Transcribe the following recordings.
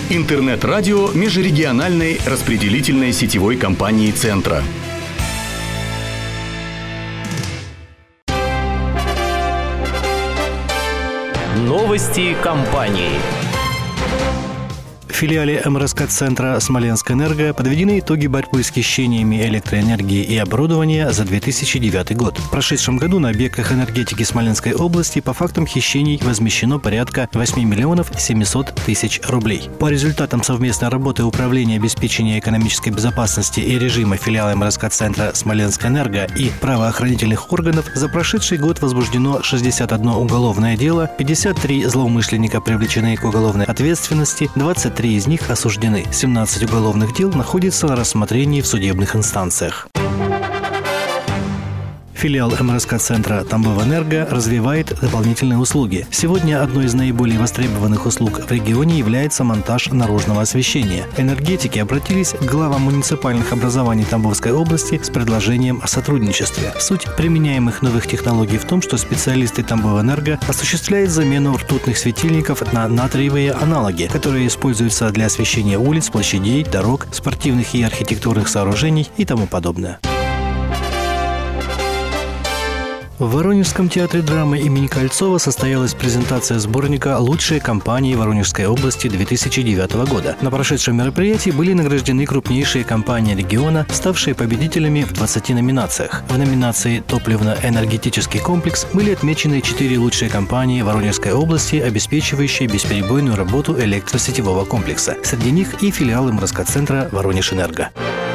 Интернет-радио межрегиональной распределительной сетевой компании «Центра». Новости компании. В филиале МРСК-центра «Смоленскэнерго» подведены итоги борьбы с хищениями электроэнергии и оборудования за 2009 год. В прошедшем году на объектах энергетики Смоленской области по фактам хищений возмещено порядка 8 миллионов 700 тысяч рублей. По результатам совместной работы Управления обеспечения экономической безопасности и режима филиала МРСК-центра «Смоленскэнерго» и правоохранительных органов за прошедший год возбуждено 61 уголовное дело, 53 злоумышленника привлечены к уголовной ответственности, 23 из них осуждены. 17 уголовных дел находятся на рассмотрении в судебных инстанциях. Филиал МРСК-центра «Тамбовэнерго» развивает дополнительные услуги. Сегодня одной из наиболее востребованных услуг в регионе является монтаж наружного освещения. Энергетики обратились к главам муниципальных образований Тамбовской области с предложением о сотрудничестве. Суть применяемых новых технологий в том, что специалисты Тамбовэнерго осуществляют замену ртутных светильников на натриевые аналоги, которые используются для освещения улиц, площадей, дорог, спортивных и архитектурных сооружений и тому подобное. В Воронежском театре драмы имени Кольцова состоялась презентация сборника «Лучшие компании Воронежской области 2009 года». На прошедшем мероприятии были награждены крупнейшие компании региона, ставшие победителями в 20 номинациях. В номинации «Топливно-энергетический комплекс» были отмечены 4 лучшие компании Воронежской области, обеспечивающие бесперебойную работу электросетевого комплекса. Среди них и филиал МРСК-центра «Воронеж-Энерго».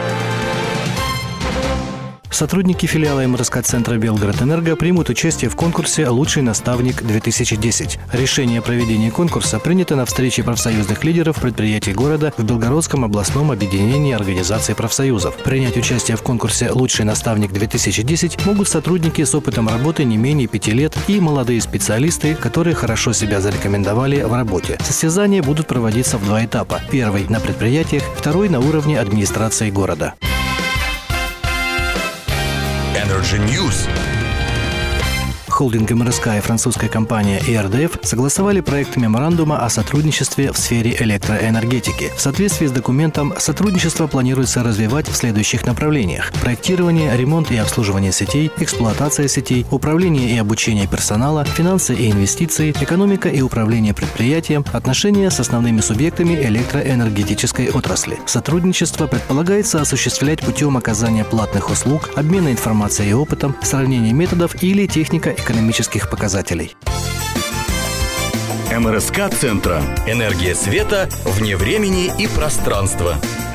Сотрудники филиала МРСК-центра «Белгород-Энерго» примут участие в конкурсе «Лучший наставник-2010». Решение о проведении конкурса принято на встрече профсоюзных лидеров предприятий города в Белгородском областном объединении организаций профсоюзов. Принять участие в конкурсе «Лучший наставник-2010» могут сотрудники с опытом работы не менее 5 лет и молодые специалисты, которые хорошо себя зарекомендовали в работе. Состязания будут проводиться в 2 этапа. Первый – на предприятиях, второй – на уровне администрации города. Energy News. Холдинг МРСК и французская компания ERDF согласовали проект меморандума о сотрудничестве в сфере электроэнергетики. В соответствии с документом, сотрудничество планируется развивать в следующих направлениях: проектирование, ремонт и обслуживание сетей, эксплуатация сетей, управление и обучение персонала, финансы и инвестиции, экономика и управление предприятием, отношения с основными субъектами электроэнергетической отрасли. Сотрудничество предполагается осуществлять путем оказания платных услуг, обмена информацией и опытом, сравнения методов или технико-экономических показателей. МРСК-центра. Энергия света вне времени и пространства.